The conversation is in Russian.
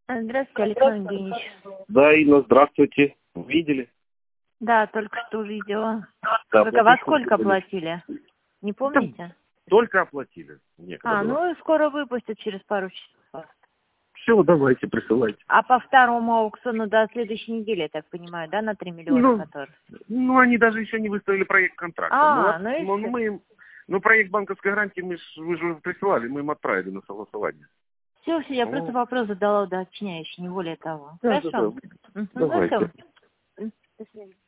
Здравствуйте, Александр Евгеньевич. Да, Инна, здравствуйте. Видели? Да, только что увидела. Да, Вы во платежку сколько сделали. оплатили? Не помните? Только оплатили. Некогда было. Ну и скоро выпустят через пару часов. Все, давайте, присылайте. А по второму аукциону до следующей недели, я так понимаю, да, на 3 миллиона который? Они даже еще не выставили проект контракта. Ну и всё. Проект банковской гарантии вы же уже присылали, мы им отправили на согласование. Все, я просто вопрос задала уточняющий, не более того. Да, Хорошо? да. Давайте. До свидания.